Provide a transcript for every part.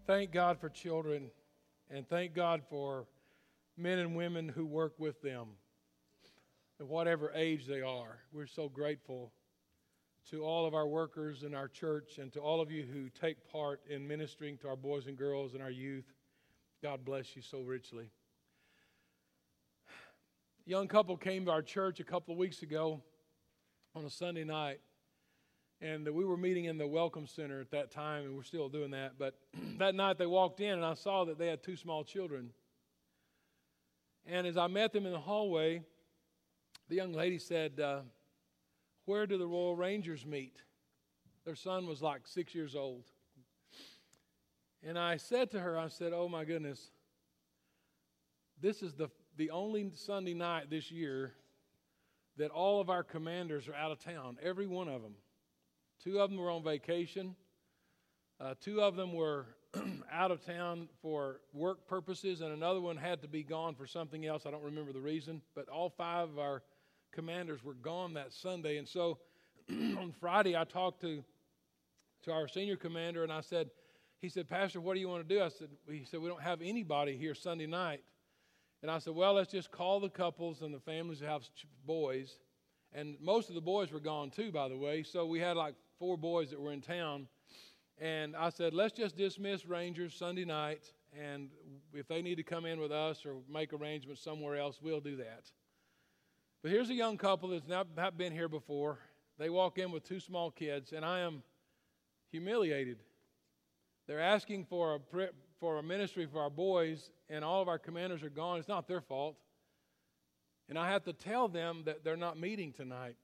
Thank God for children, and thank God for men and women who work with them, at whatever age they are. We're so grateful to all of our workers in our church and to all of you who take part in ministering to our boys and girls and our youth. God bless you so richly. A young couple came to our church a couple of weeks ago on a Sunday night. And we were meeting in the Welcome Center at that time, and we're still doing that. But that night they walked in, and I saw that they had two small children. And as I met them in the hallway, the young lady said, where do the Royal Rangers meet? Their son was like 6 years old. And I said to her, oh my goodness, this is the only Sunday night this year that all of our commanders are out of town, every one of them. Two of them were on vacation. Two of them were out of town for work purposes, and another one had to be gone for something else. I don't remember the reason, but all five of our commanders were gone that Sunday. And so on Friday, I talked to our senior commander, and he said, Pastor, what do you want to do? He said, we don't have anybody here Sunday night. And I said, well, let's just call the couples and the families who have boys. And most of the boys were gone too, by the way. So we had like 4 boys that were in town. And I said, let's just dismiss Rangers Sunday night. And if they need to come in with us or make arrangements somewhere else, we'll do that. But here's a young couple that's not been here before. They walk in with 2 small kids, and I am humiliated. They're asking for a ministry for our boys, and all of our commanders are gone. It's not their fault. And I have to tell them that they're not meeting tonight.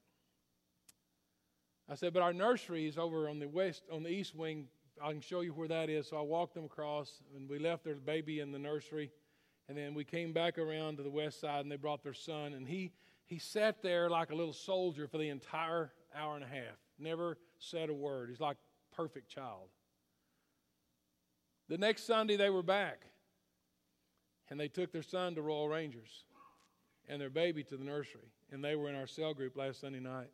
I said, but our nursery is over on the east wing. I can show you where that is. So I walked them across, and we left their baby in the nursery. And then we came back around to the west side, and they brought their son. And he sat there like a little soldier for the entire hour and a half. Never said a word. He's like a perfect child. The next Sunday, they were back. And they took their son to Royal Rangers and their baby to the nursery. And they were in our cell group last Sunday night.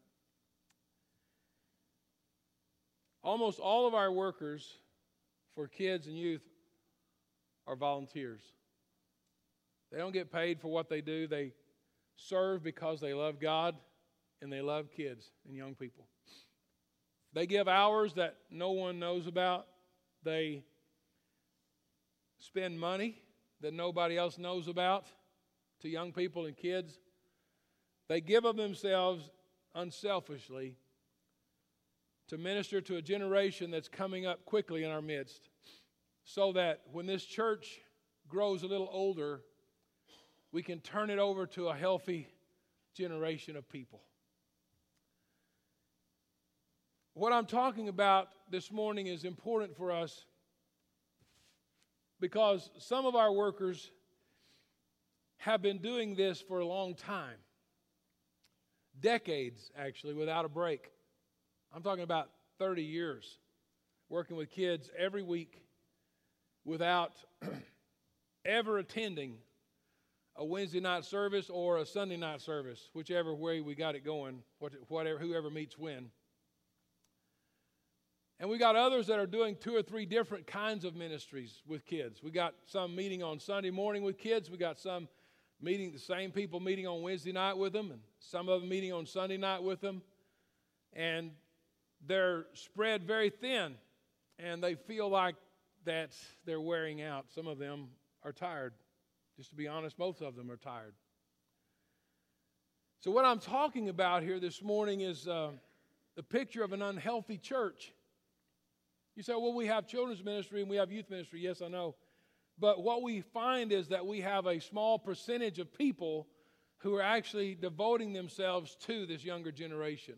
Almost all of our workers for kids and youth are volunteers. They don't get paid for what they do. They serve because they love God and they love kids and young people. They give hours that no one knows about. They spend money that nobody else knows about to young people and kids. They give of themselves unselfishly to minister to a generation that's coming up quickly in our midst, so that when this church grows a little older, we can turn it over to a healthy generation of people. What I'm talking about this morning is important for us because some of our workers have been doing this for a long time. Decades, actually, without a break. I'm talking about 30 years working with kids every week without ever attending a Wednesday night service or a Sunday night service, whichever way we got it going, whoever meets when. And we got others that are doing 2 or 3 different kinds of ministries with kids. We got some meeting on Sunday morning with kids. We got some meeting, the same people meeting on Wednesday night with them, and some of them meeting on Sunday night with them. And they're spread very thin, and they feel like that they're wearing out. Some of them are tired. Just to be honest, most of them are tired. So what I'm talking about here this morning is the picture of an unhealthy church. You say, well, we have children's ministry and we have youth ministry. Yes, I know. But what we find is that we have a small percentage of people who are actually devoting themselves to this younger generation.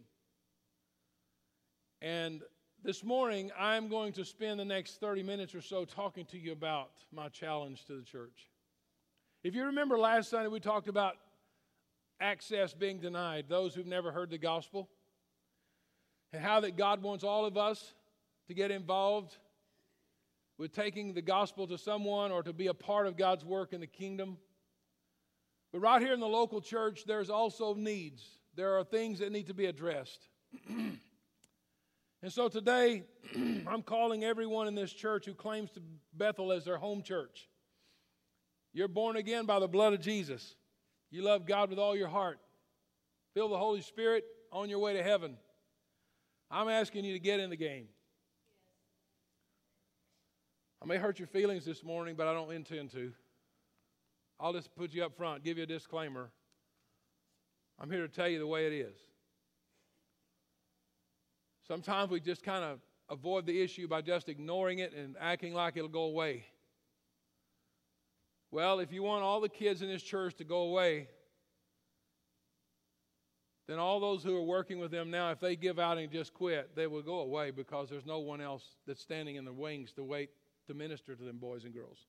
And this morning, I'm going to spend the next 30 minutes or so talking to you about my challenge to the church. If you remember last Sunday, we talked about access being denied, those who've never heard the gospel, and how that God wants all of us to get involved with taking the gospel to someone or to be a part of God's work in the kingdom. But right here in the local church, there's also needs. There are things that need to be addressed. And so today, I'm calling everyone in this church who claims to Bethel as their home church. You're born again by the blood of Jesus. You love God with all your heart. Feel the Holy Spirit on your way to heaven. I'm asking you to get in the game. I may hurt your feelings this morning, but I don't intend to. I'll just put you up front, give you a disclaimer. I'm here to tell you the way it is. Sometimes we just kind of avoid the issue by just ignoring it and acting like it'll go away. Well, if you want all the kids in this church to go away, then all those who are working with them now, if they give out and just quit, they will go away because there's no one else that's standing in the wings to wait to minister to them boys and girls.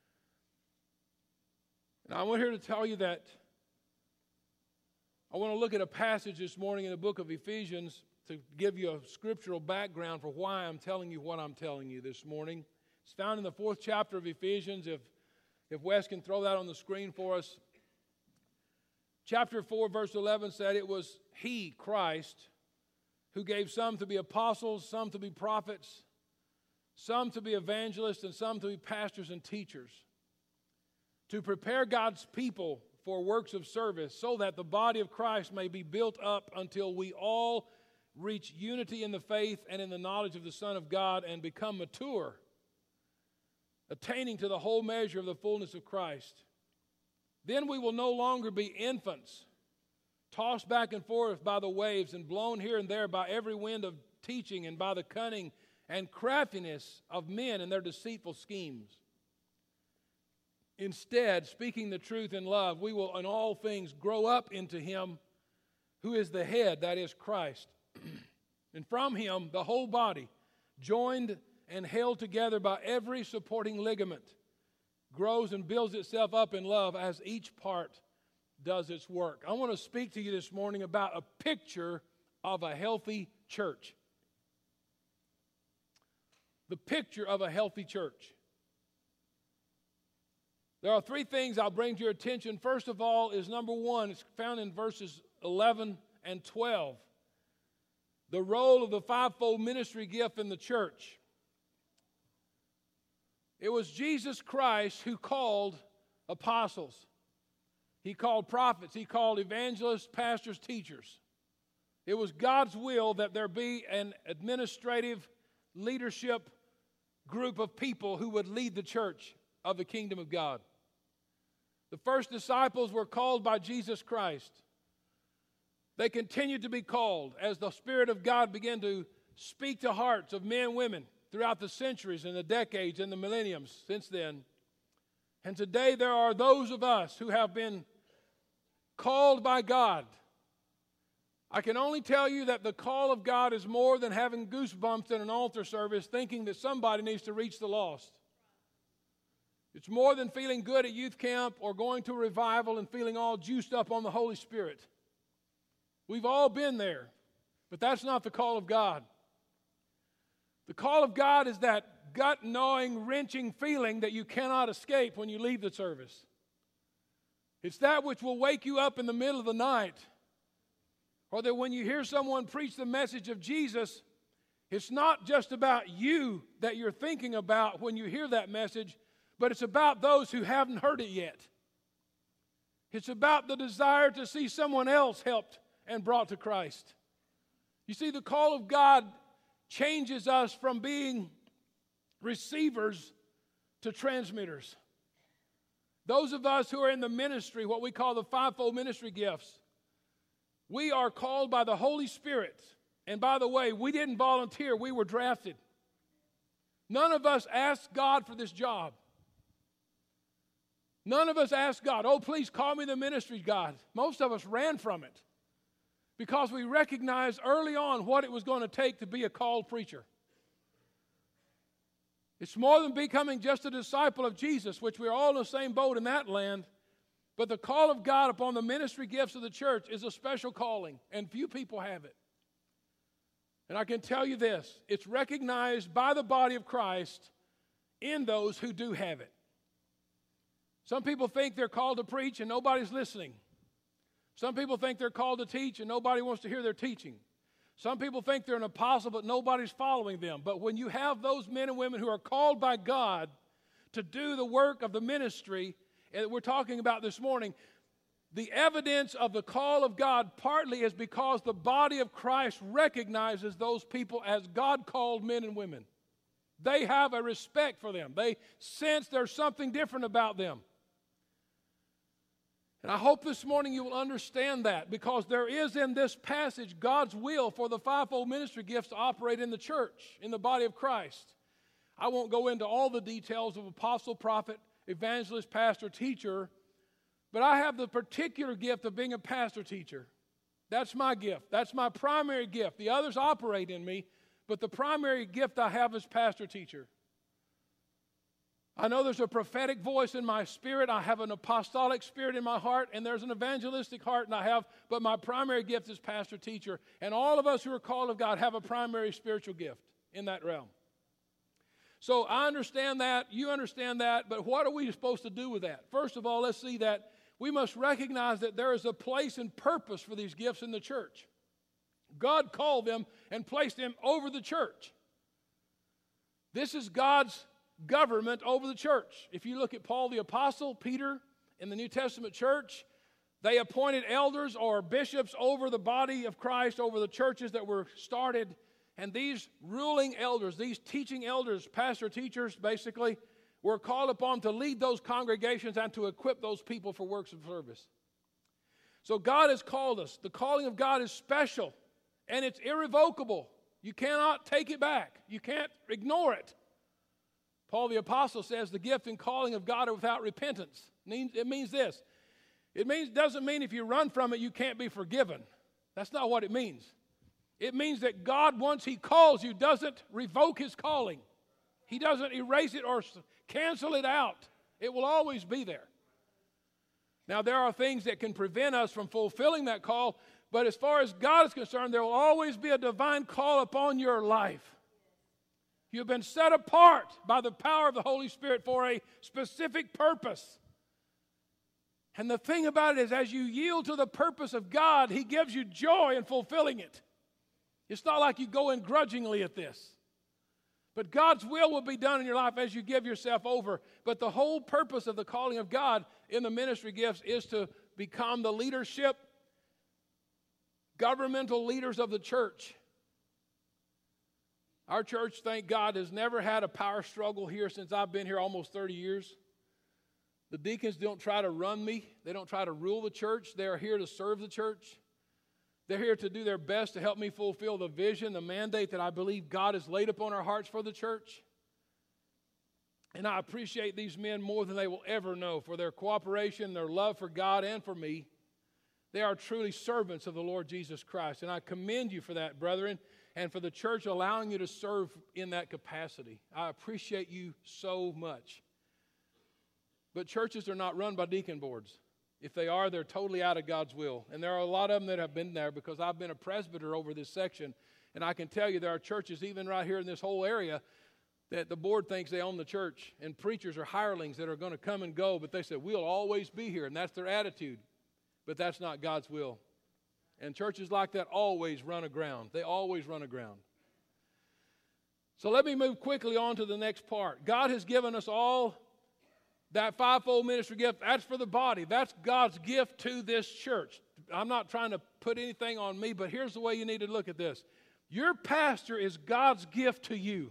And I'm here to tell you that I want to look at a passage this morning in the book of Ephesians to give you a scriptural background for why I'm telling you what I'm telling you this morning. It's found in the 4th chapter of Ephesians. If Wes can throw that on the screen for us. Chapter 4, verse 11 said it was He, Christ, who gave some to be apostles, some to be prophets, some to be evangelists, and some to be pastors and teachers, to prepare God's people for works of service, so that the body of Christ may be built up until we all reach unity in the faith and in the knowledge of the Son of God and become mature, attaining to the whole measure of the fullness of Christ. Then we will no longer be infants, tossed back and forth by the waves and blown here and there by every wind of teaching and by the cunning and craftiness of men and their deceitful schemes. Instead, speaking the truth in love, we will in all things grow up into Him who is the head, that is Christ. And from Him, the whole body, joined and held together by every supporting ligament, grows and builds itself up in love as each part does its work. I want to speak to you this morning about a picture of a healthy church. The picture of a healthy church. There are 3 things I'll bring to your attention. First of all is number 1. It's found in verses 11 and 12. The role of the fivefold ministry gift in the church. It was Jesus Christ who called apostles. He called prophets. He called evangelists, pastors, teachers. It was God's will that there be an administrative leadership group of people who would lead the church of the kingdom of God. The first disciples were called by Jesus Christ. They continued to be called as the Spirit of God began to speak to hearts of men and women throughout the centuries and the decades and the millenniums since then. And today there are those of us who have been called by God. I can only tell you that the call of God is more than having goosebumps in an altar service thinking that somebody needs to reach the lost. It's more than feeling good at youth camp or going to a revival and feeling all juiced up on the Holy Spirit. We've all been there, but that's not the call of God. The call of God is that gut-gnawing, wrenching feeling that you cannot escape when you leave the service. It's that which will wake you up in the middle of the night. Or that when you hear someone preach the message of Jesus, it's not just about you that you're thinking about when you hear that message, but it's about those who haven't heard it yet. It's about the desire to see someone else helped and brought to Christ. You see, the call of God changes us from being receivers to transmitters. Those of us who are in the ministry, what we call the fivefold ministry gifts, we are called by the Holy Spirit. And by the way, we didn't volunteer, we were drafted. None of us asked God for this job. None of us asked God, oh, please call me the ministry, God. Most of us ran from it because we recognized early on what it was going to take to be a called preacher. It's more than becoming just a disciple of Jesus, which we're all in the same boat in that land. But the call of God upon the ministry gifts of the church is a special calling, and few people have it. And I can tell you this, it's recognized by the body of Christ in those who do have it. Some people think they're called to preach and nobody's listening. Some people think they're called to teach and nobody wants to hear their teaching. Some people think they're an apostle, but nobody's following them. But when you have those men and women who are called by God to do the work of the ministry that we're talking about this morning, the evidence of the call of God partly is because the body of Christ recognizes those people as God-called men and women. They have a respect for them. They sense there's something different about them. And I hope this morning you will understand that, because there is in this passage God's will for the fivefold ministry gifts to operate in the church, in the body of Christ. I won't go into all the details of apostle, prophet, evangelist, pastor, teacher, but I have the particular gift of being a pastor teacher. That's my gift. That's my primary gift. The others operate in me, but the primary gift I have is pastor teacher. I know there's a prophetic voice in my spirit. I have an apostolic spirit in my heart, and there's an evangelistic heart, but my primary gift is pastor teacher. And all of us who are called of God have a primary spiritual gift in that realm. So I understand that, you understand that, but what are we supposed to do with that? First of all, let's see that we must recognize that there is a place and purpose for these gifts in the church. God called them and placed them over the church. This is God's government over the church. If you look at Paul the Apostle, Peter in the New Testament church, they appointed elders or bishops over the body of Christ, over the churches that were started. And these ruling elders, these teaching elders, pastor teachers basically, were called upon to lead those congregations and to equip those people for works of service. So God has called us. The calling of God is special and it's irrevocable. You cannot take it back. You can't ignore it. Paul the Apostle says the gift and calling of God are without repentance. It means this. It doesn't mean if you run from it, you can't be forgiven. That's not what it means. It means that God, once He calls you, doesn't revoke His calling. He doesn't erase it or cancel it out. It will always be there. Now, there are things that can prevent us from fulfilling that call, but as far as God is concerned, there will always be a divine call upon your life. You've been set apart by the power of the Holy Spirit for a specific purpose. And the thing about it is, as you yield to the purpose of God, He gives you joy in fulfilling it. It's not like you go in grudgingly at this. But God's will be done in your life as you give yourself over. But the whole purpose of the calling of God in the ministry gifts is to become the leadership, governmental leaders of the church. Our church, thank God, has never had a power struggle here since I've been here almost 30 years. The deacons don't try to run me. They don't try to rule the church. They are here to serve the church. They're here to do their best to help me fulfill the vision, the mandate that I believe God has laid upon our hearts for the church. And I appreciate these men more than they will ever know for their cooperation, their love for God and for me. They are truly servants of the Lord Jesus Christ. And I commend you for that, brethren, and for the church allowing you to serve in that capacity. I appreciate you so much. But churches are not run by deacon boards. If they are, they're totally out of God's will. And there are a lot of them that have been there because I've been a presbyter over this section. And I can tell you there are churches even right here in this whole area that the board thinks they own the church. And preachers are hirelings that are going to come and go. But they said, we'll always be here. And that's their attitude. But that's not God's will. And churches like that always run aground. They always run aground. So let me move quickly on to the next part. God has given us all that fivefold ministry gift. That's for the body. That's God's gift to this church. I'm not trying to put anything on me, but here's the way you need to look at this. Your pastor is God's gift to you.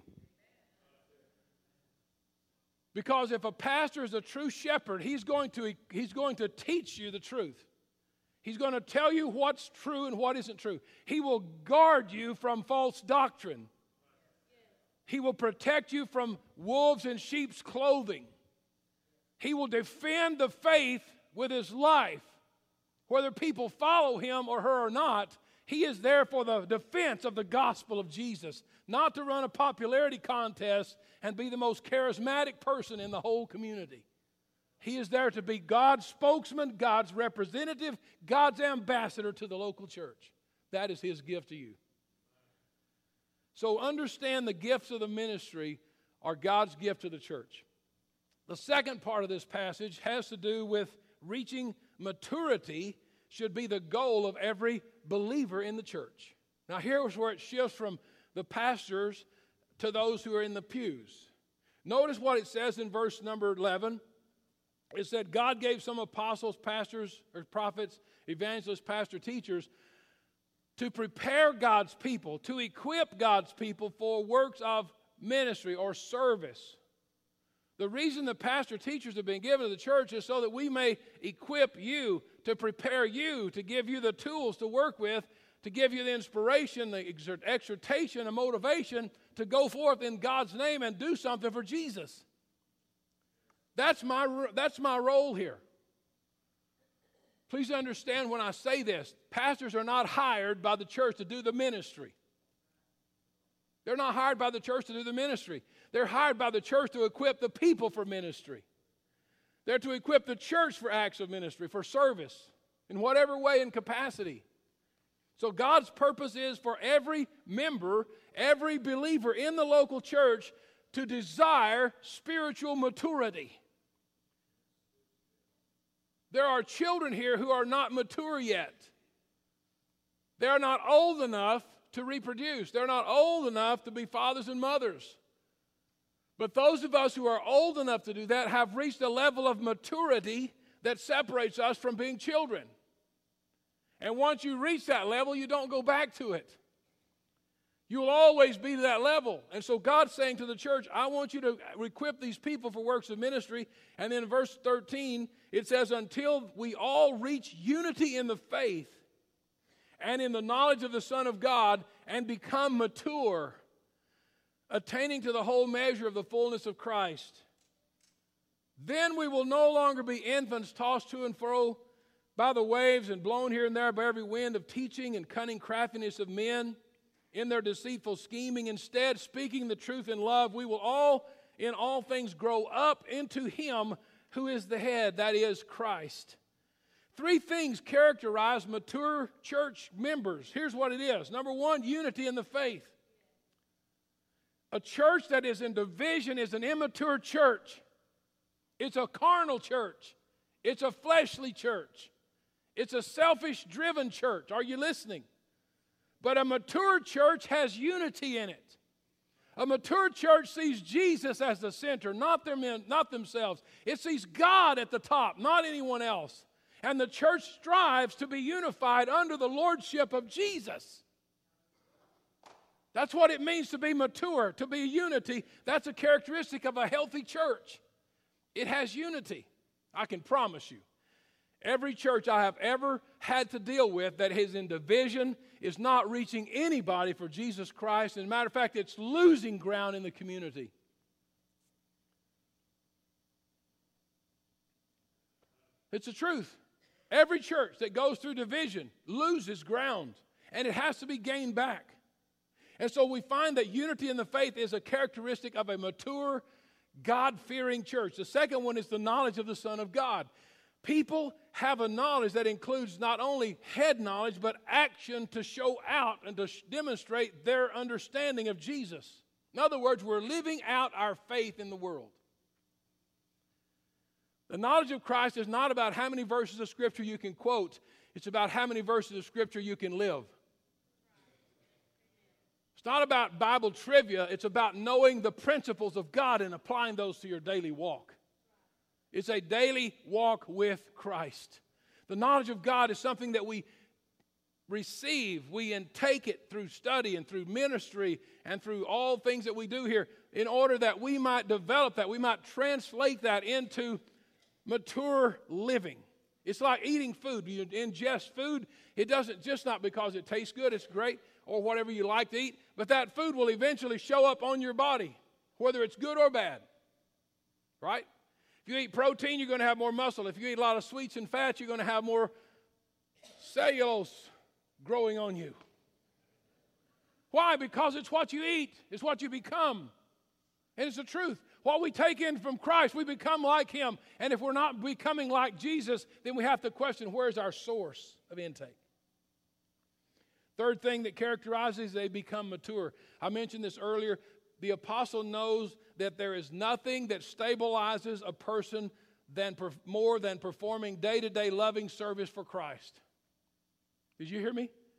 Because if a pastor is a true shepherd, he's going to teach you the truth. He's going to tell you what's true and what isn't true. He will guard you from false doctrine. He will protect you from wolves in sheep's clothing. He will defend the faith with his life. Whether people follow him or her or not, he is there for the defense of the gospel of Jesus, not to run a popularity contest and be the most charismatic person in the whole community. He is there to be God's spokesman, God's representative, God's ambassador to the local church. That is his gift to you. So understand the gifts of the ministry are God's gift to the church. The second part of this passage has to do with reaching maturity should be the goal of every believer in the church. Now here's where it shifts from the pastors to those who are in the pews. Notice what it says in verse number 11. It said, God gave some apostles, pastors, or prophets, evangelists, pastor, teachers, to prepare God's people, to equip God's people for works of ministry or service. The reason the pastor teachers have been given to the church is so that we may equip you, to prepare you, to give you the tools to work with, to give you the inspiration, the exhortation, and motivation to go forth in God's name and do something for Jesus. That's my role here. Please understand when I say this, pastors are not hired by the church to do the ministry. They're not hired by the church to do the ministry. They're hired by the church to equip the people for ministry. They're to equip the church for acts of ministry, for service, in whatever way and capacity. So God's purpose is for every member, every believer in the local church to desire spiritual maturity. There are children here who are not mature yet. They're not old enough to reproduce. They're not old enough to be fathers and mothers. But those of us who are old enough to do that have reached a level of maturity that separates us from being children. And once you reach that level, you don't go back to it. You will always be to that level. And so God's saying to the church, I want you to equip these people for works of ministry. And then in verse 13, it says, until we all reach unity in the faith and in the knowledge of the Son of God and become mature, attaining to the whole measure of the fullness of Christ. Then we will no longer be infants tossed to and fro by the waves and blown here and there by every wind of teaching and cunning craftiness of men in their deceitful scheming. Instead, speaking the truth in love, we will all in all things grow up into Him who is the head, that is Christ. Three things characterize mature church members. Here's what it is. Number one, unity in the faith. A church that is in division is an immature church. It's a carnal church. It's a fleshly church. It's a selfish-driven church. Are you listening? But a mature church has unity in it. A mature church sees Jesus as the center, not themselves. It sees God at the top, not anyone else. And the church strives to be unified under the lordship of Jesus. That's what it means to be mature, to be unity. That's a characteristic of a healthy church. It has unity. I can promise you. Every church I have ever had to deal with that is in division is not reaching anybody for Jesus Christ. As a matter of fact, it's losing ground in the community. It's the truth. Every church that goes through division loses ground, and it has to be gained back. And so we find that unity in the faith is a characteristic of a mature, God-fearing church. The second one is the knowledge of the Son of God. People have a knowledge that includes not only head knowledge, but action to show out and to demonstrate their understanding of Jesus. In other words, we're living out our faith in the world. The knowledge of Christ is not about how many verses of Scripture you can quote. It's about how many verses of Scripture you can live. It's not about Bible trivia. It's about knowing the principles of God and applying those to your daily walk. It's a daily walk with Christ. The knowledge of God is something that we receive. We intake it through study and through ministry and through all things that we do here in order that we might develop that, we might translate that into mature living. It's like eating food. You ingest food. It doesn't just not because it tastes good, it's great, or whatever you like to eat, but that food will eventually show up on your body, whether it's good or bad. Right? If you eat protein, you're going to have more muscle. If you eat a lot of sweets and fats, you're going to have more cellulose growing on you. Why? Because it's what you eat. It's what you become. And it's the truth. What we take in from Christ, we become like Him. And if we're not becoming like Jesus, then we have to question, where's our source of intake? Third thing that characterizes, they become mature. I mentioned this earlier. The apostle knows that there is nothing that stabilizes a person more than performing day-to-day loving service for Christ. Did you hear me?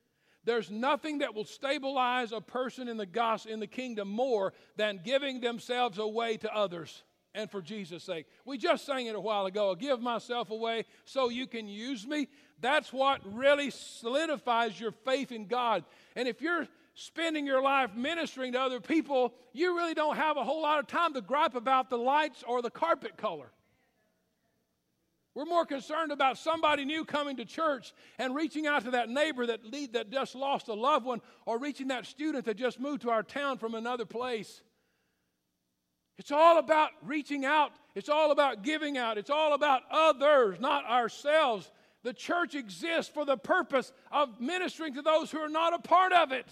There's nothing that will stabilize a person in the gospel, in the kingdom more than giving themselves away to others and for Jesus' sake. We just sang it a while ago. I give myself away so you can use me. That's what really solidifies your faith in God. And if you're spending your life ministering to other people, you really don't have a whole lot of time to gripe about the lights or the carpet color. We're more concerned about somebody new coming to church and reaching out to that neighbor that just lost a loved one, or reaching that student that just moved to our town from another place. It's all about reaching out. It's all about giving out. It's all about others, not ourselves. The church exists for the purpose of ministering to those who are not a part of it.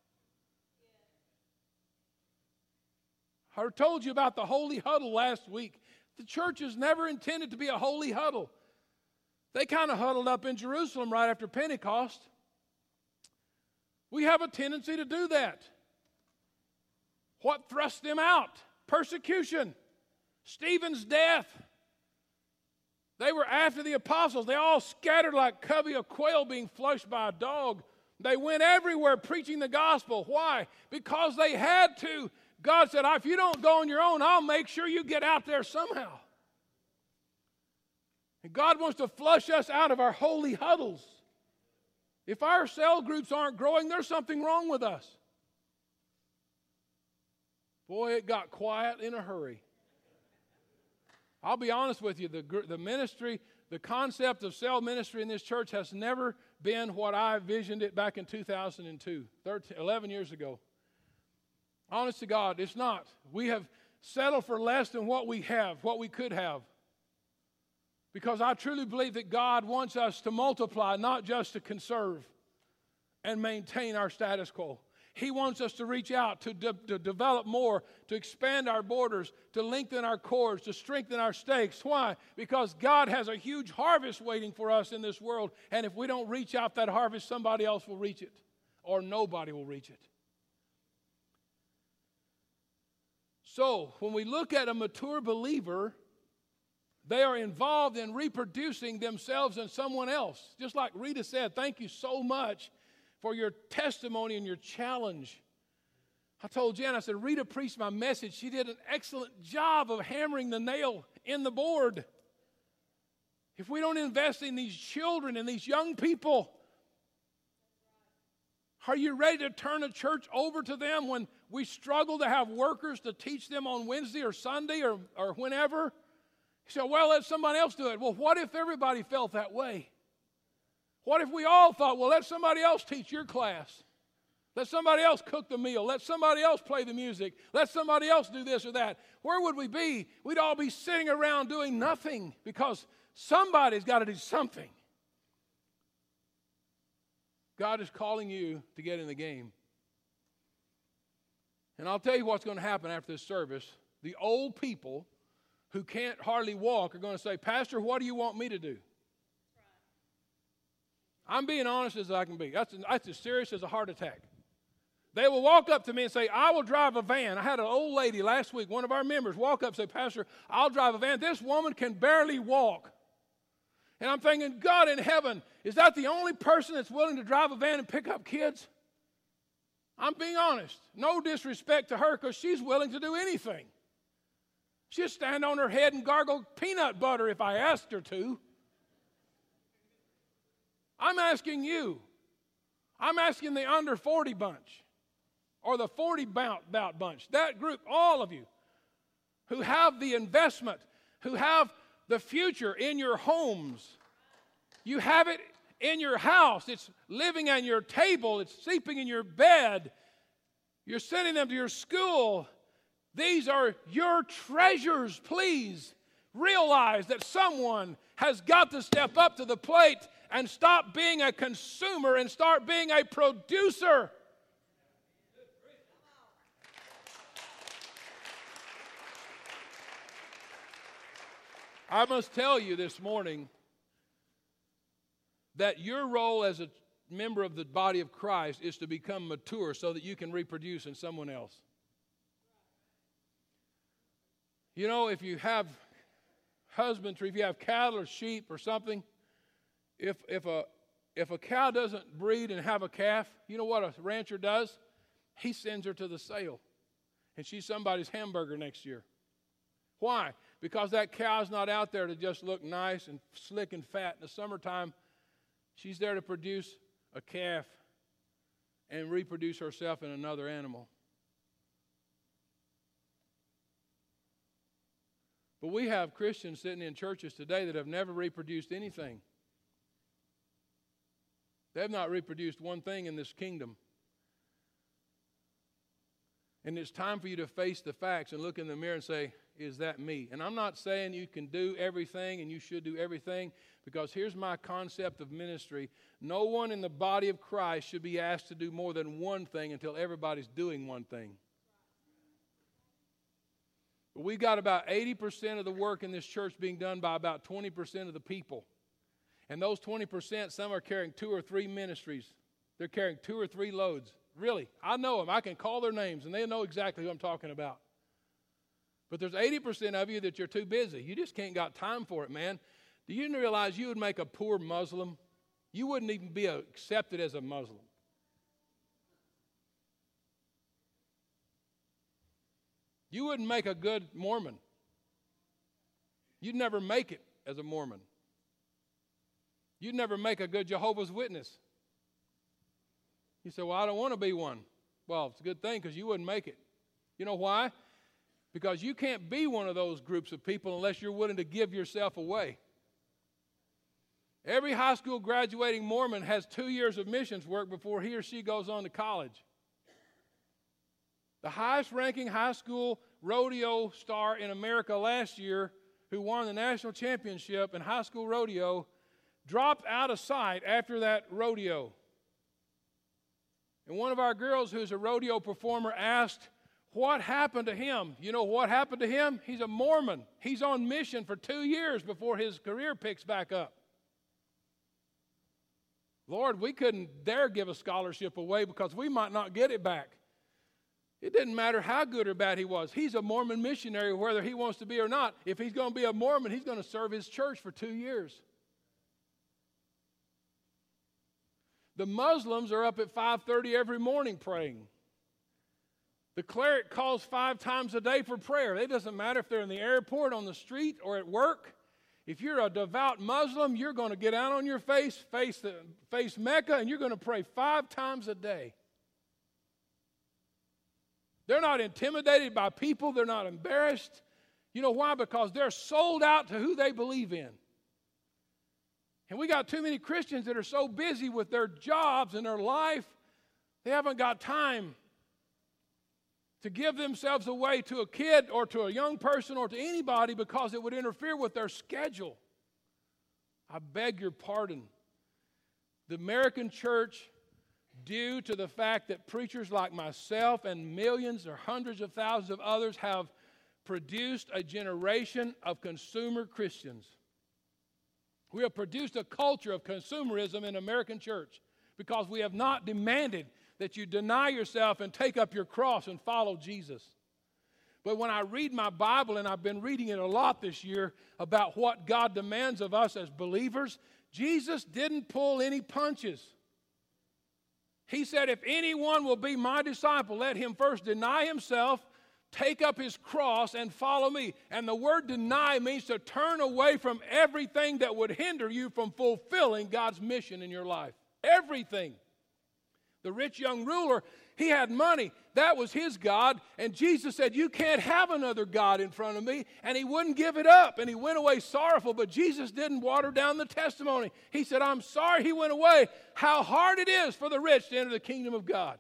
I told you about the holy huddle last week. The church is never intended to be a holy huddle. They kind of huddled up in Jerusalem right after Pentecost. We have a tendency to do that. What thrust them out? Persecution. Stephen's death. They were after the apostles. They all scattered like a covey of quail being flushed by a dog. They went everywhere preaching the gospel. Why? Because they had to. God said, if you don't go on your own, I'll make sure you get out there somehow. And God wants to flush us out of our holy huddles. If our cell groups aren't growing, there's something wrong with us. Boy, it got quiet in a hurry. I'll be honest with you, the ministry, the concept of cell ministry in this church has never been what I visioned it back in 2002, 11 years ago. Honest to God, it's not. We have settled for less than what we have, what we could have. Because I truly believe that God wants us to multiply, not just to conserve and maintain our status quo. He wants us to reach out, to develop more, to expand our borders, to lengthen our cords, to strengthen our stakes. Why? Because God has a huge harvest waiting for us in this world. And if we don't reach out that harvest, somebody else will reach it. Or nobody will reach it. So, when we look at a mature believer, they are involved in reproducing themselves and someone else. Just like Rita said, thank you so much for your testimony and your challenge. I told Jen, I said, Rita preached my message. She did an excellent job of hammering the nail in the board. If we don't invest in these children and these young people, are you ready to turn a church over to them when we struggle to have workers to teach them on Wednesday or Sunday or whenever? You say, well, let somebody else do it. Well, what if everybody felt that way? What if we all thought, well, let somebody else teach your class? Let somebody else cook the meal. Let somebody else play the music. Let somebody else do this or that. Where would we be? We'd all be sitting around doing nothing because somebody's got to do something. God is calling you to get in the game. And I'll tell you what's going to happen after this service. The old people who can't hardly walk are going to say, Pastor, what do you want me to do? I'm being honest as I can be. That's as serious as a heart attack. They will walk up to me and say, I will drive a van. I had an old lady last week, one of our members, walk up and say, Pastor, I'll drive a van. This woman can barely walk. And I'm thinking, God in heaven, is that the only person that's willing to drive a van and pick up kids? I'm being honest. No disrespect to her because she's willing to do anything. She'll stand on her head and gargle peanut butter if I asked her to. I'm asking you. I'm asking the under 40 bunch or the 40 bout bunch, that group, all of you who have the investment, who have the future in your homes. You have it in your house. It's living on your table. It's sleeping in your bed. You're sending them to your school. These are your treasures. Please realize that someone has got to step up to the plate and stop being a consumer and start being a producer. I must tell you this morning that your role as a member of the body of Christ is to become mature so that you can reproduce in someone else. You know, if you have husbandry, if you have cattle or sheep or something, if if a cow doesn't breed and have a calf, you know what a rancher does? He sends her to the sale, and she's somebody's hamburger next year. Why? Because that cow's not out there to just look nice and slick and fat. In the summertime, she's there to produce a calf and reproduce herself in another animal. But we have Christians sitting in churches today that have never reproduced anything. They have not reproduced one thing in this kingdom. And it's time for you to face the facts and look in the mirror and say, is that me? And I'm not saying you can do everything and you should do everything, because here's my concept of ministry. No one in the body of Christ should be asked to do more than one thing until everybody's doing one thing. But we got about 80% of the work in this church being done by about 20% of the people. And those 20%, some are carrying 2 or 3 ministries. They're carrying 2 or 3 loads. Really, I know them. I can call their names, and they know exactly who I'm talking about. But there's 80% of you that you're too busy. You just can't got time for it, man. Do you realize you would make a poor Muslim? You wouldn't even be accepted as a Muslim. You wouldn't make a good Mormon. You'd never make it as a Mormon. You'd never make a good Jehovah's Witness. You say, well, I don't want to be one. Well, it's a good thing because you wouldn't make it. You know why? Because you can't be one of those groups of people unless you're willing to give yourself away. Every high school graduating Mormon has 2 years of missions work before he or she goes on to college. The highest ranking high school rodeo star in America last year, who won the national championship in high school rodeo, dropped out of sight after that rodeo. And one of our girls, who's a rodeo performer, asked, what happened to him? You know what happened to him? He's a Mormon. He's on mission for 2 years before his career picks back up. Lord, we couldn't dare give a scholarship away because we might not get it back. It didn't matter how good or bad he was. He's a Mormon missionary whether he wants to be or not. If he's going to be a Mormon, he's going to serve his church for 2 years. The Muslims are up at 5:30 every morning praying. The cleric calls 5 times a day for prayer. It doesn't matter if they're in the airport, on the street, or at work. If you're a devout Muslim, you're going to get out on your face Mecca, and you're going to pray 5 times a day. They're not intimidated by people. They're not embarrassed. You know why? Because they're sold out to who they believe in. And we got too many Christians that are so busy with their jobs and their life, they haven't got time to give themselves away to a kid or to a young person or to anybody because it would interfere with their schedule. I beg your pardon. The American church, due to the fact that preachers like myself and millions or hundreds of thousands of others have produced a generation of consumer Christians. We have produced a culture of consumerism in American church because we have not demanded that you deny yourself and take up your cross and follow Jesus. But when I read my Bible, and I've been reading it a lot this year about what God demands of us as believers, Jesus didn't pull any punches. He said, if anyone will be my disciple, let him first deny himself, take up his cross, and follow me. And the word deny means to turn away from everything that would hinder you from fulfilling God's mission in your life. Everything. The rich young ruler, he had money. That was his God. And Jesus said, you can't have another God in front of me. And he wouldn't give it up. And he went away sorrowful. But Jesus didn't water down the testimony. He said, I'm sorry he went away. How hard it is for the rich to enter the kingdom of God.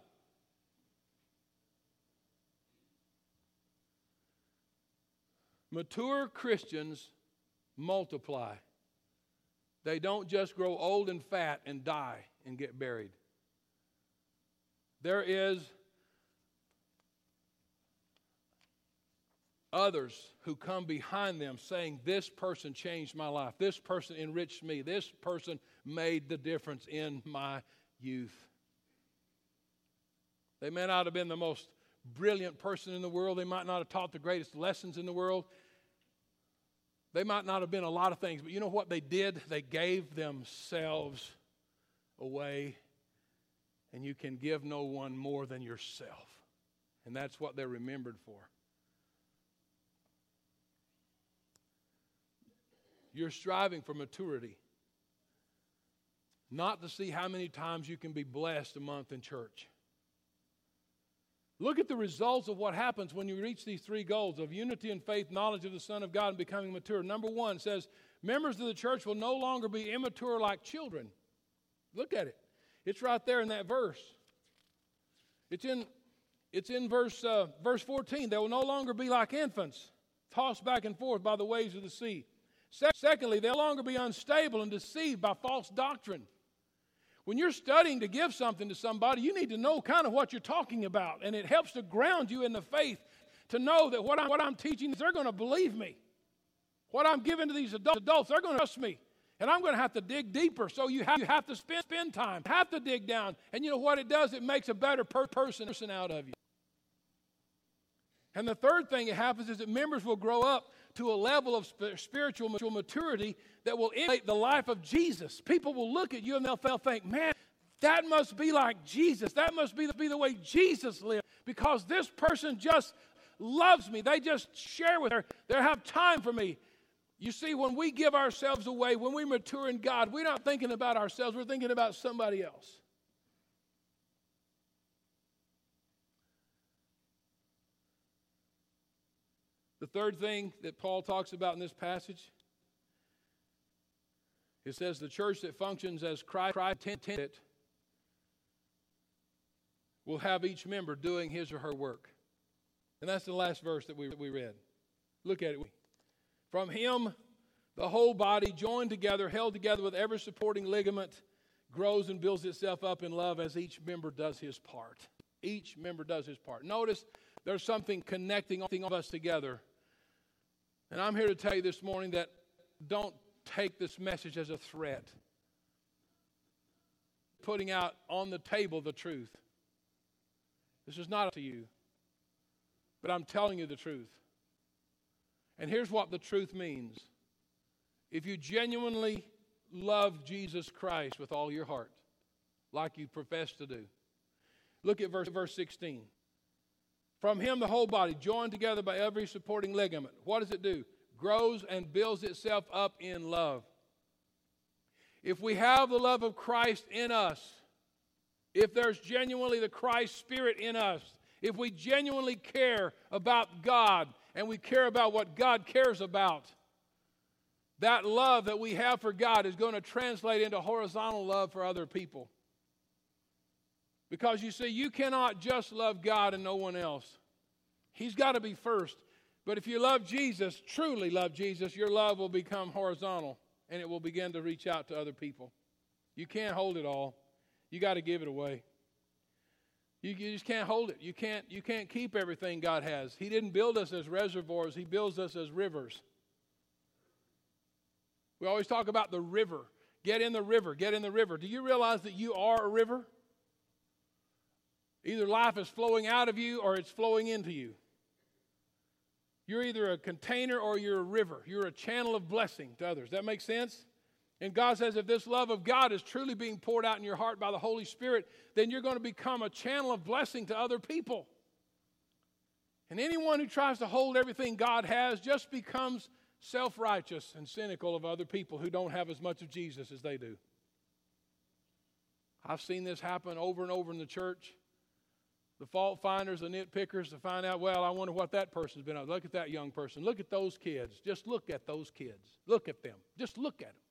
Mature Christians multiply. They don't just grow old and fat and die and get buried. There is others who come behind them saying, this person changed my life. This person enriched me. This person made the difference in my youth. They may not have been the most brilliant person in the world. They might not have taught the greatest lessons in the world. They might not have been a lot of things. But you know what they did? They gave themselves away, and you can give no one more than yourself. And that's what they're remembered for. You're striving for maturity, not to see how many times you can be blessed a month in church. Look at the results of what happens when you reach these three goals of unity and faith, knowledge of the Son of God, and becoming mature. Number one says, members of the church will no longer be immature like children. Look at it. It's right there in that verse. It's in verse 14. They will no longer be like infants, tossed back and forth by the waves of the sea. Secondly, they'll no longer be unstable and deceived by false doctrine. When you're studying to give something to somebody, you need to know kind of what you're talking about. And it helps to ground you in the faith to know that what I'm teaching, they're going to believe me. What I'm giving to these adults, they're going to trust me. And I'm going to have to dig deeper. So you have to spend time, have to dig down. And you know what it does? It makes a better person out of you. And the third thing that happens is that members will grow up to a level of spiritual maturity that will emulate the life of Jesus. People will look at you and they'll think, man, that must be like Jesus. That must be the way Jesus lived, because this person just loves me. They just share with her. They have time for me. You see, when we give ourselves away, when we mature in God, we're not thinking about ourselves. We're thinking about somebody else. The third thing that Paul talks about in this passage, it says the church that functions as Christ intended will have each member doing his or her work. And that's the last verse that we read. Look at it. From him, the whole body, joined together, held together with every supporting ligament, grows and builds itself up in love as each member does his part. Each member does his part. Notice there's something connecting all of us together. And I'm here to tell you this morning that don't take this message as a threat. Putting out on the table the truth. This is not up to you, but I'm telling you the truth. And here's what the truth means. If you genuinely love Jesus Christ with all your heart, like you profess to do, look at verse 16. From him, the whole body, joined together by every supporting ligament. What does it do? Grows and builds itself up in love. If we have the love of Christ in us, if there's genuinely the Christ Spirit in us, if we genuinely care about God and we care about what God cares about, that love that we have for God is going to translate into horizontal love for other people. Because you see, you cannot just love God and no one else. He's got to be first. But if you love Jesus, truly love Jesus, your love will become horizontal and it will begin to reach out to other people. You can't hold it all. You got to give it away. You just can't hold it. You can't keep everything God has. He didn't build us as reservoirs. He builds us as rivers. We always talk about the river. Get in the river. Get in the river. Do you realize that you are a river? Either life is flowing out of you or it's flowing into you. You're either a container or you're a river. You're a channel of blessing to others. That makes sense? And God says if this love of God is truly being poured out in your heart by the Holy Spirit, then you're going to become a channel of blessing to other people. And anyone who tries to hold everything God has just becomes self-righteous and cynical of other people who don't have as much of Jesus as they do. I've seen this happen over and over in the church. The fault finders, the nitpickers, to find out, well, I wonder what that person's been up. Look at that young person. Look at those kids. Just look at those kids. Look at them. Just look at them.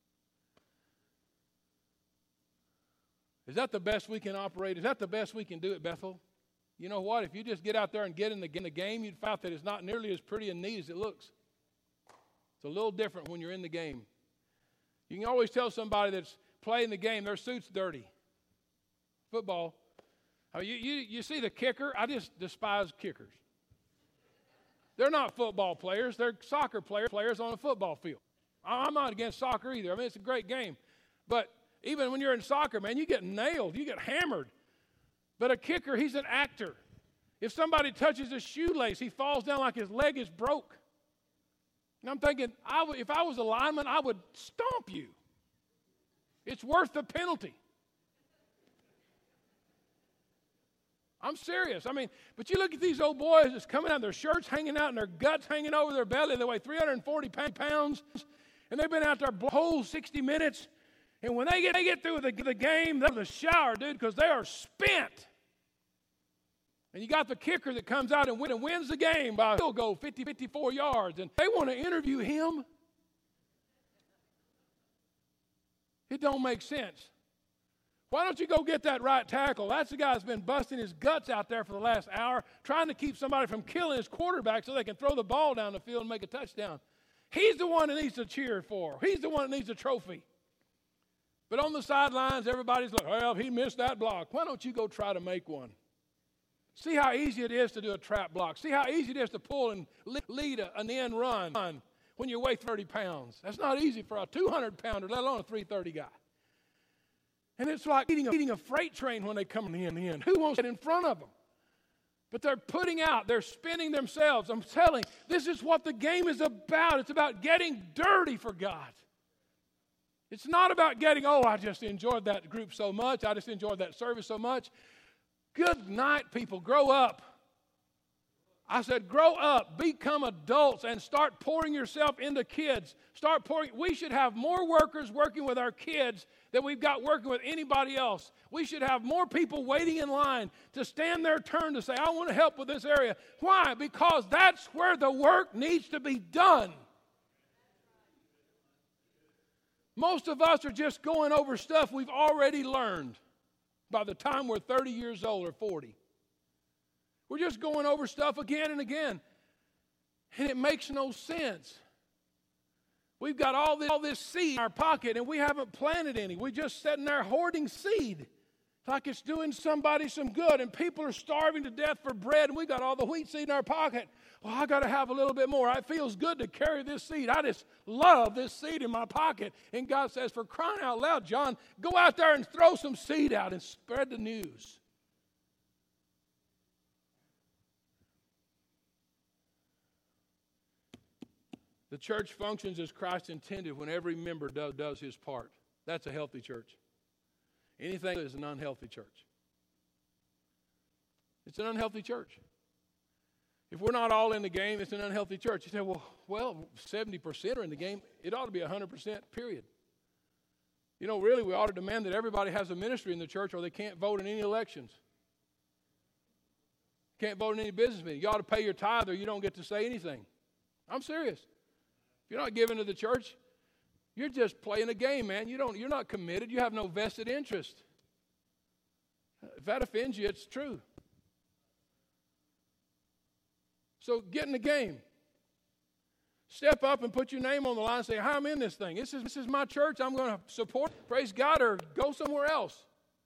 Is that the best we can operate? Is that the best we can do at Bethel? You know what? If you just get out there and get in the game, you'd find out that it's not nearly as pretty and neat as it looks. It's a little different when you're in the game. You can always tell somebody that's playing the game, their suit's dirty. Football. You see the kicker? I just despise kickers. They're not football players. They're soccer players on a football field. I'm not against soccer either. I mean, it's a great game. But even when you're in soccer, man, you get nailed. You get hammered. But a kicker, he's an actor. If somebody touches his shoelace, he falls down like his leg is broke. And I'm thinking, if I was a lineman, I would stomp you. It's worth the penalty. I'm serious. I mean, but you look at these old boys that's coming out, their shirts hanging out and their guts hanging over their belly. They weigh 340 pounds, and they've been out there the whole 60 minutes. And when they get through the game, they're in the shower, dude, because they are spent. And you got the kicker that comes out and wins the game by a field goal, 54 yards. And they want to interview him. It don't make sense. Why don't you go get that right tackle? That's the guy that's been busting his guts out there for the last hour, trying to keep somebody from killing his quarterback so they can throw the ball down the field and make a touchdown. He's the one that needs to cheer for. He's the one that needs a trophy. But on the sidelines, everybody's like, well, he missed that block. Why don't you go try to make one? See how easy it is to do a trap block. See how easy it is to pull and lead an end run when you weigh 30 pounds. That's not easy for a 200-pounder, let alone a 330 guy. And it's like eating a freight train when they come in the end. Who wants to get in front of them? But they're they're spinning themselves. I'm telling you, this is what the game is about. It's about getting dirty for God. It's not about I just enjoyed that group so much. I just enjoyed that service so much. Good night, people. Grow up. I said, grow up, become adults, and start pouring yourself into kids. We should have more workers working with our kids than we've got working with anybody else. We should have more people waiting in line to stand their turn to say, I want to help with this area. Why? Because that's where the work needs to be done. Most of us are just going over stuff we've already learned by the time we're 30 years old or 40. We're just going over stuff again and again. And it makes no sense. We've got all this seed in our pocket and we haven't planted any. We're just sitting there hoarding seed like it's doing somebody some good. And people are starving to death for bread and we got all the wheat seed in our pocket. Well, I got to have a little bit more. It feels good to carry this seed. I just love this seed in my pocket. And God says, for crying out loud, John, go out there and throw some seed out and spread the news. The church functions as Christ intended when every member does his part. That's a healthy church. Anything is an unhealthy church. It's an unhealthy church. If we're not all in the game, it's an unhealthy church. You say, well, 70% are in the game. It ought to be 100%, period. You know, really, we ought to demand that everybody has a ministry in the church or they can't vote in any elections. Can't vote in any business meeting. You ought to pay your tithe or you don't get to say anything. I'm serious. If you're not giving to the church, you're just playing a game, man. You're not committed. You have no vested interest. If that offends you, it's true. So get in the game. Step up and put your name on the line and say, I'm in this thing. This is my church. I'm going to support, praise God, or go somewhere else.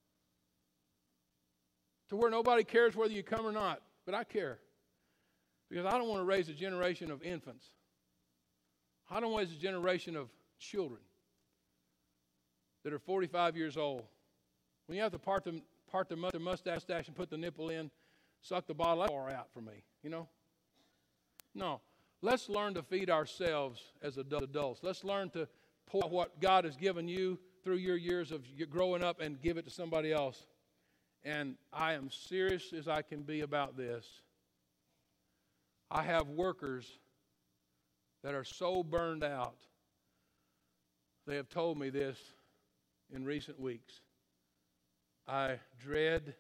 To where nobody cares whether you come or not. But I care. Because I don't want to raise a generation of infants. I don't want to raise a generation of children that are 45 years old. When you have to part the mustache and put the nipple in, suck the bottle, that's far out for me, you know? No. Let's learn to feed ourselves as adults. Let's learn to pour what God has given you through your years of growing up and give it to somebody else. And I am serious as I can be about this. I have workers that are so burned out. They have told me this in recent weeks. I dread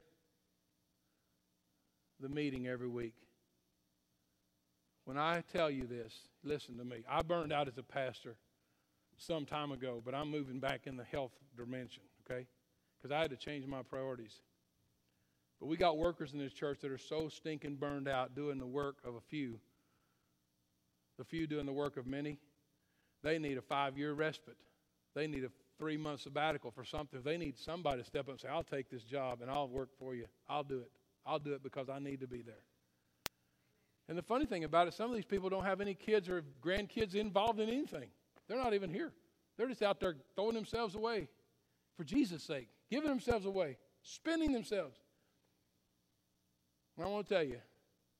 the meeting every week. When I tell you this, listen to me. I burned out as a pastor some time ago, but I'm moving back in the health dimension, okay? Because I had to change my priorities. But we got workers in this church that are so stinking burned out doing the work of a few. The few doing the work of many. They need a 5-year respite. They need a 3-month sabbatical for something. They need somebody to step up and say, I'll take this job and I'll work for you. I'll do it. I'll do it because I need to be there. And the funny thing about it, some of these people don't have any kids or grandkids involved in anything. They're not even here. They're just out there throwing themselves away for Jesus' sake, giving themselves away, spending themselves. And I want to tell you,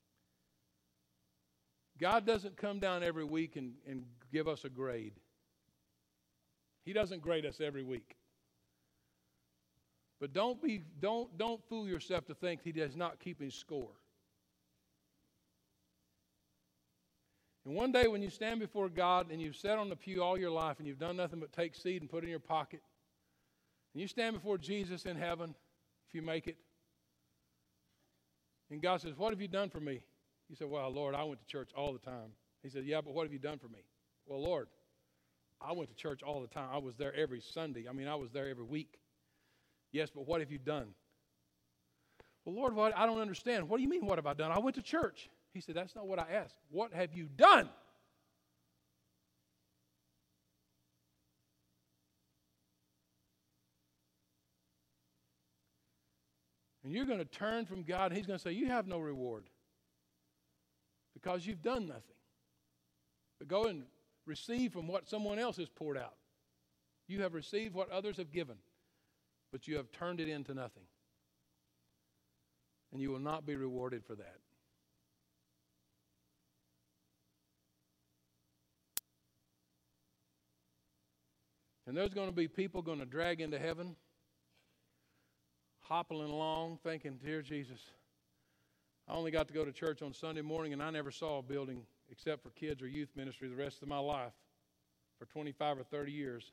God doesn't come down every week and give us a grade. He doesn't grade us every week. But don't fool yourself to think He does not keeping score. And one day when you stand before God and you've sat on the pew all your life and you've done nothing but take seed and put it in your pocket, and you stand before Jesus in heaven, if you make it, and God says, "What have you done for me?" You say, "Well, Lord, I went to church all the time." He said, "Yeah, but what have you done for me?" "Well, Lord, I went to church all the time. I was there every Sunday. I was there every week." "Yes, but what have you done?" "Well, Lord, what? I don't understand. What do you mean, what have I done? I went to church." He said, "That's not what I asked. What have you done?" And you're going to turn from God, and He's going to say, "You have no reward because you've done nothing. But go and receive from what someone else has poured out. You have received what others have given, but you have turned it into nothing. And you will not be rewarded for that." And there's going to be people going to drag into heaven, hopping along, thinking, "Dear Jesus, I only got to go to church on Sunday morning, and I never saw a building except for kids or youth ministry the rest of my life for 25 or 30 years.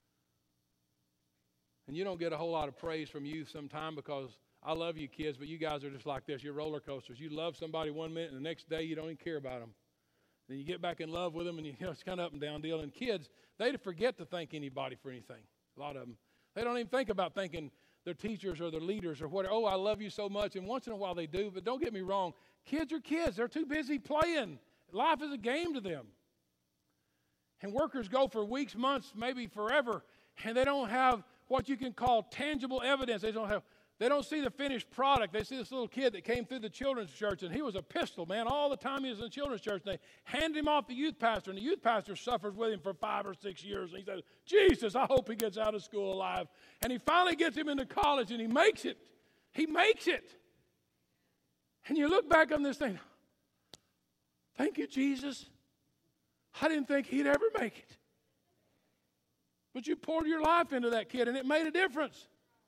And you don't get a whole lot of praise from youth sometime because I love you kids, but you guys are just like this. You're roller coasters. You love somebody one minute, and the next day you don't even care about them. Then you get back in love with them, and it's kind of up and down deal. And kids, they forget to thank anybody for anything. A lot of them. They don't even think about thanking their teachers or their leaders or whatever. "Oh, I love you so much." And once in a while they do, but don't get me wrong. Kids are kids. They're too busy playing. Life is a game to them. And workers go for weeks, months, maybe forever, and they don't have what you can call tangible evidence. They don't see the finished product. They see this little kid that came through the children's church, and he was a pistol, man. All the time he was in the children's church, and they handed him off to the youth pastor, and the youth pastor suffers with him for 5 or 6 years. And he says, "Jesus, I hope he gets out of school alive." And he finally gets him into college, and he makes it. He makes it. And you look back on this thing, "Thank you, Jesus. I didn't think he'd ever make it." But you poured your life into that kid, and it made a difference.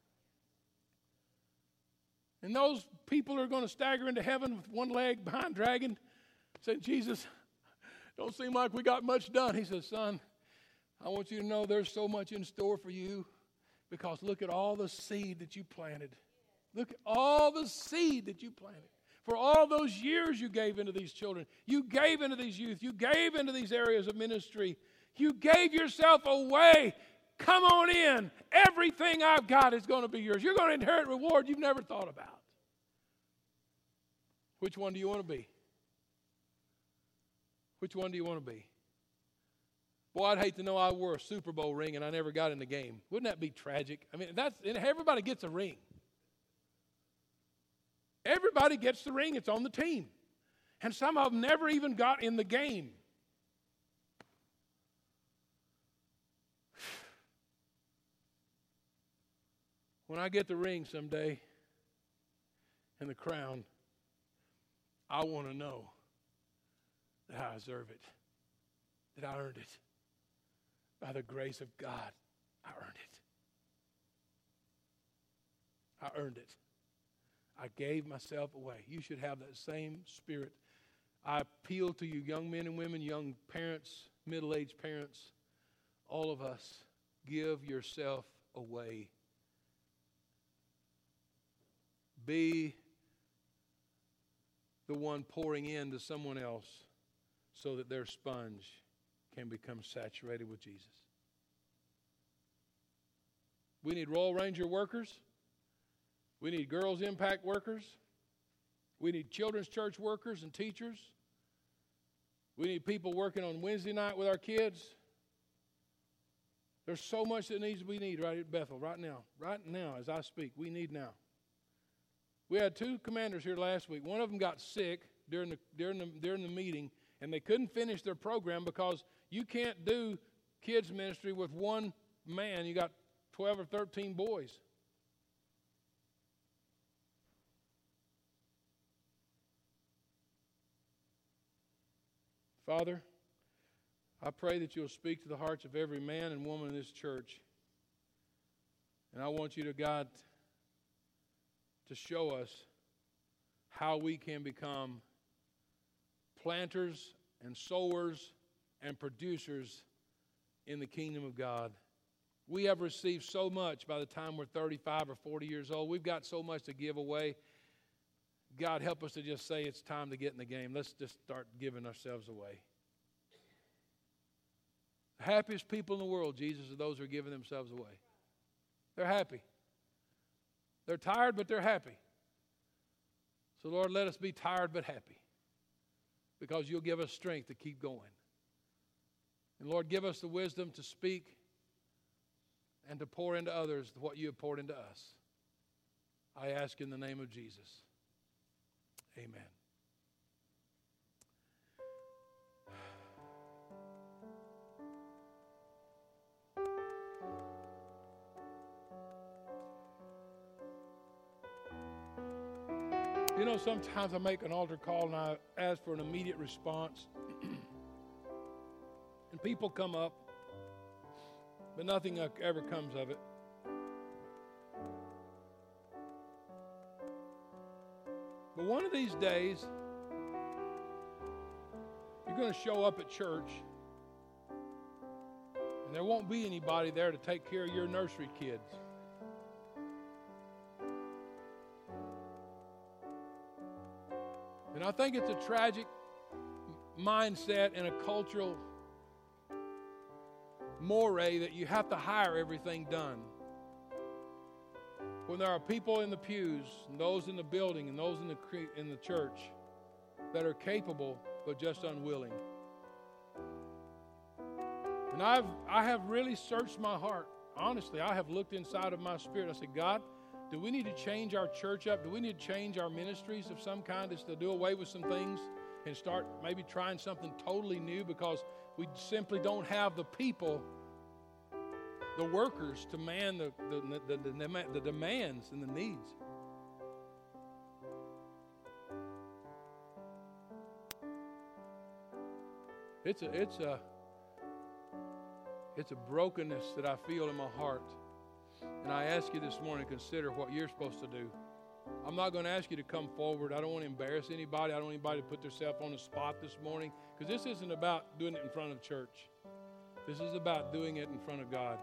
And those people are going to stagger into heaven with one leg behind dragging, saying, "Jesus, don't seem like we got much done." He says, "Son, I want you to know there's so much in store for you because look at all the seed that you planted. Look at all the seed that you planted. For all those years you gave into these children. You gave into these youth. You gave into these areas of ministry. You gave yourself away. Come on in. Everything I've got is going to be yours. You're going to inherit reward you've never thought about." Which one do you want to be? Which one do you want to be? Boy, I'd hate to know I wore a Super Bowl ring and I never got in the game. Wouldn't that be tragic? Everybody gets a ring. Everybody gets the ring. It's on the team. And some of them never even got in the game. When I get the ring someday and the crown, I want to know that I deserve it, that I earned it. By the grace of God, I earned it. I earned it. I gave myself away. You should have that same spirit. I appeal to you, young men and women, young parents, middle-aged parents, all of us, give yourself away. Be the one pouring into someone else so that their sponge can become saturated with Jesus. We need Royal Ranger workers. We need Girls Impact workers. We need children's church workers and teachers. We need people working on Wednesday night with our kids. There's so much that needs to be needed right at Bethel right now as I speak. We need now. We had 2 commanders here last week. One of them got sick during the meeting, and they couldn't finish their program because you can't do kids ministry with one man. You got 12 or 13 boys. Father, I pray that you'll speak to the hearts of every man and woman in this church. And I want you to, God, to show us how we can become planters and sowers and producers in the kingdom of God. We have received so much by the time we're 35 or 40 years old. We've got so much to give away. God, help us to just say it's time to get in the game. Let's just start giving ourselves away. The happiest people in the world, Jesus, are those who are giving themselves away. They're happy. They're tired, but they're happy. So, Lord, let us be tired but happy, because you'll give us strength to keep going. And, Lord, give us the wisdom to speak and to pour into others what you have poured into us. I ask in the name of Jesus. Amen. You know, sometimes I make an altar call and I ask for an immediate response. And people come up, but nothing ever comes of it. But one of these days, you're going to show up at church, and there won't be anybody there to take care of your nursery kids. And I think it's a tragic mindset and a cultural moray that you have to hire everything done. When there are people in the pews, and those in the building, and those in the church that are capable but just unwilling. And I have really searched my heart. Honestly, I have looked inside of my spirit. I said, God, do we need to change our church up? Do we need to change our ministries of some kind just to do away with some things and start maybe trying something totally new, because we simply don't have the people, the workers, to man the demands and the needs. It's a brokenness that I feel in my heart. And I ask you this morning to consider what you're supposed to do. I'm not going to ask you to come forward. I don't want to embarrass anybody. I don't want anybody to put themselves on the spot this morning, because this isn't about doing it in front of church. This is about doing it in front of God.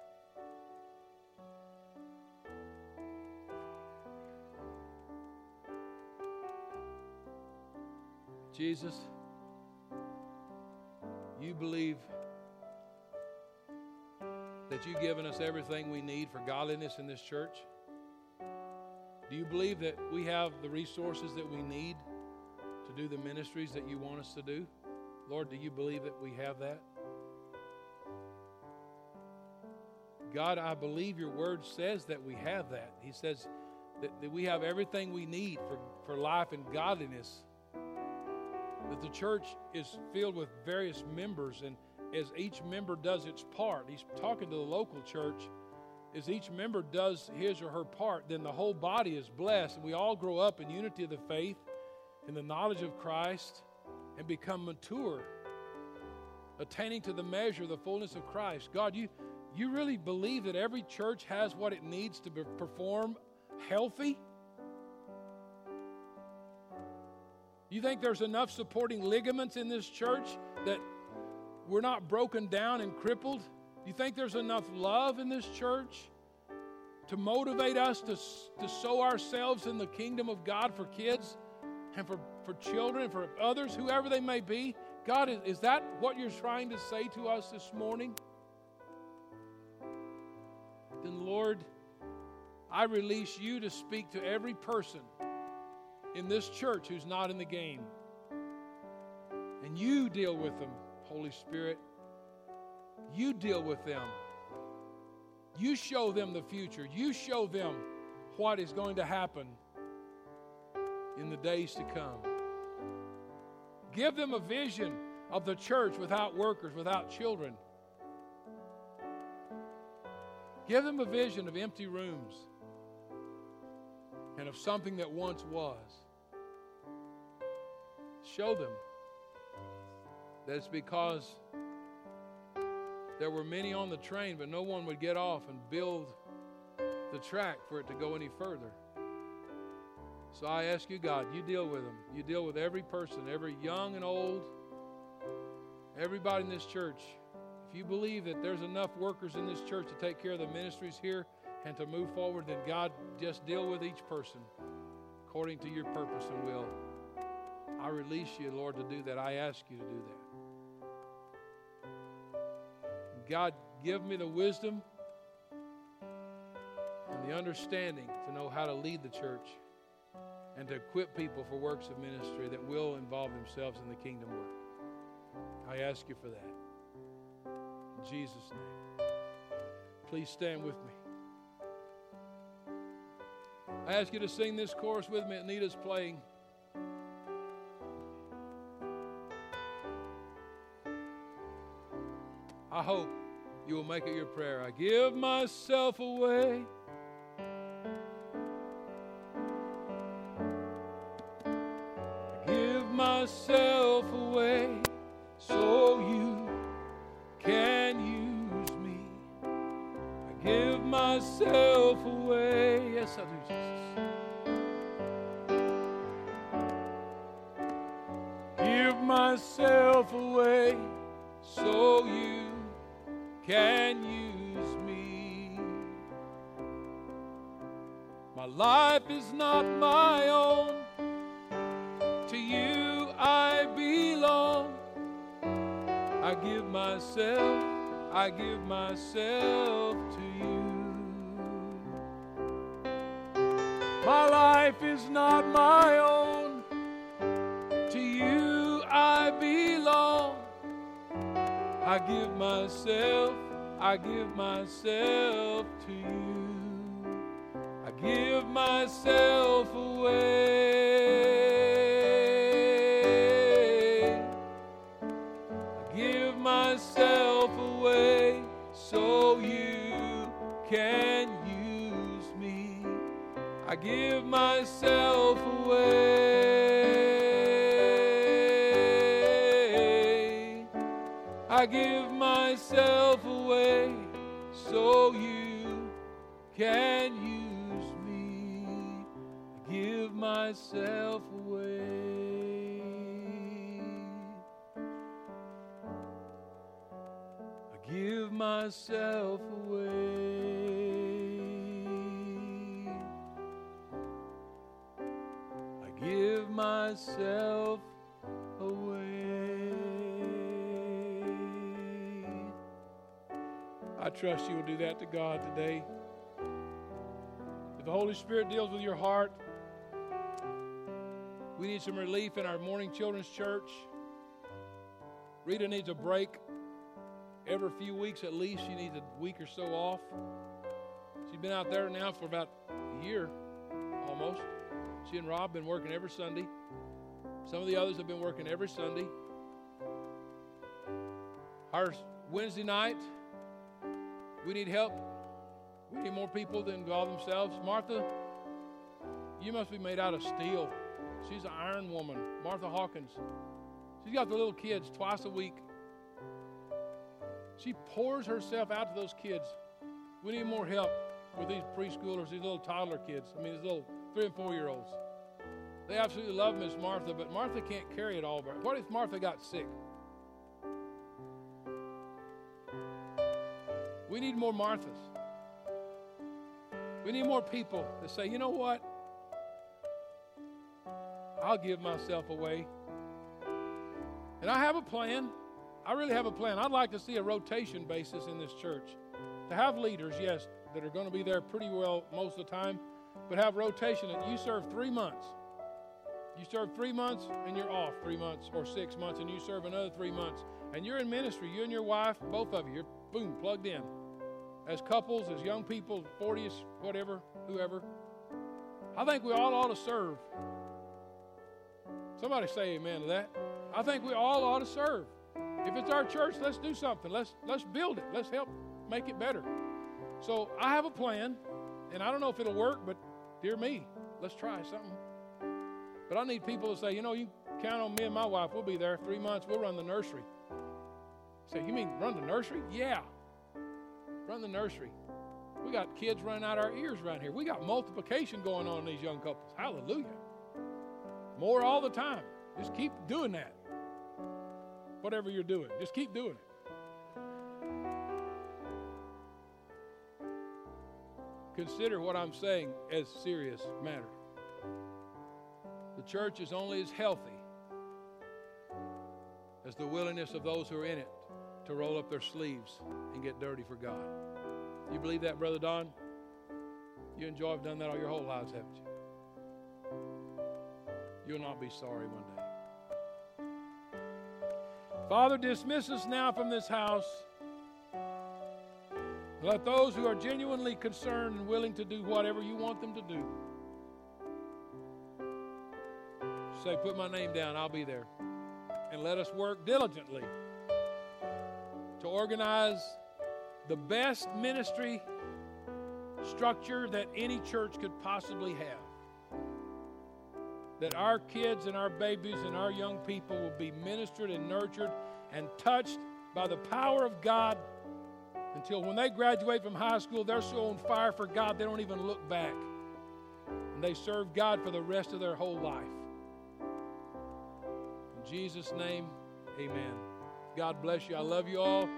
Jesus, you believe that you've given us everything we need for godliness in this church? Do you believe that we have the resources that we need to do the ministries that you want us to do? Lord, do you believe that we have that? God, I believe your word says that we have that. He says that we have everything we need for life and godliness. That the church is filled with various members, and as each member does its part, he's talking to the local church, as each member does his or her part, then the whole body is blessed, and we all grow up in unity of the faith, in the knowledge of Christ, and become mature, attaining to the measure of the fullness of Christ. God, you really believe that every church has what it needs to perform healthy? You think there's enough supporting ligaments in this church that we're not broken down and crippled? You think there's enough love in this church to motivate us to sow ourselves in the kingdom of God for kids and for children and for others, whoever they may be? God, is that what you're trying to say to us this morning? Then, Lord, I release you to speak to every person in this church who's not in the game. And you deal with them, Holy Spirit. You deal with them. You show them the future. You show them what is going to happen in the days to come. Give them a vision of the church without workers, without children. Give them a vision of empty rooms and of something that once was. Show them that it's because there were many on the train, but no one would get off and build the track for it to go any further. So I ask you, God, you deal with them. You deal with every person, every young and old, everybody in this church. If you believe that there's enough workers in this church to take care of the ministries here and to move forward, then God, just deal with each person according to your purpose and will. I release you, Lord, to do that. I ask you to do that. God, give me the wisdom and the understanding to know how to lead the church and to equip people for works of ministry that will involve themselves in the kingdom work. I ask you for that. In Jesus' name. Please stand with me. I ask you to sing this chorus with me. Anita's playing. I hope you will make it your prayer. I give myself away. I give myself away so you can use me. I give myself away. Yes, I do, Jesus. Give myself away so you can use me. My life is not my own. To you I belong. I give myself to you. My life is not my own. To you I belong. I give myself to you. I give myself away. I give myself away so you can use me. I give myself away. I give myself away so you can use me. I give myself away. I give myself away. I give myself away. I trust you will do that to God today. If the Holy Spirit deals with your heart, we need some relief in our morning children's church. Rita needs a break. Every few weeks at least, she needs a week or so off. She's been out there now for about a year, almost. She and Rob have been working every Sunday. Some of the others have been working every Sunday. Our Wednesday night, we need help. We need more people to involve themselves. Martha, you must be made out of steel. She's an iron woman. Martha Hawkins. She's got the little kids twice a week. She pours herself out to those kids. We need more help with these preschoolers, these little toddler kids. I mean, these little 3 and 4-year-olds. They absolutely love Miss Martha, but Martha can't carry it all. What if Martha got sick? We need more Marthas. We need more people that say, you know what? I'll give myself away. And I have a plan. I really have a plan. I'd like to see a rotation basis in this church. To have leaders, yes, that are going to be there pretty well most of the time, but have rotation. And you serve 3 months. You serve 3 months and you're off 3 months or 6 months, and you serve another 3 months. And you're in ministry, you and your wife, both of you, you're boom, plugged in. As couples, as young people, 40s, whatever, whoever. I think we all ought to serve. Somebody say amen to that. I think we all ought to serve. If it's our church, let's do something. Let's build it. Let's help make it better. So I have a plan, and I don't know if it'll work, but dear me, let's try something. But I need people to say, you know, you count on me and my wife. We'll be there 3 months. We'll run the nursery. Say, you mean run the nursery? Yeah. Run the nursery. We got kids running out our ears around here. We got multiplication going on in these young couples. Hallelujah. More all the time. Just keep doing that. Whatever you're doing, just keep doing it. Consider what I'm saying as serious matter. The church is only as healthy as the willingness of those who are in it to roll up their sleeves and get dirty for God. You believe that, Brother Don? You and Joy have done that all your whole lives, haven't you? You'll not be sorry one day. Father, dismiss us now from this house. Let those who are genuinely concerned and willing to do whatever you want them to do say, put my name down, I'll be there. And let us work diligently to organize the best ministry structure that any church could possibly have. That our kids and our babies and our young people will be ministered and nurtured and touched by the power of God until when they graduate from high school, they're so on fire for God, they don't even look back. And they serve God for the rest of their whole life. In Jesus' name, amen. God bless you. I love you all.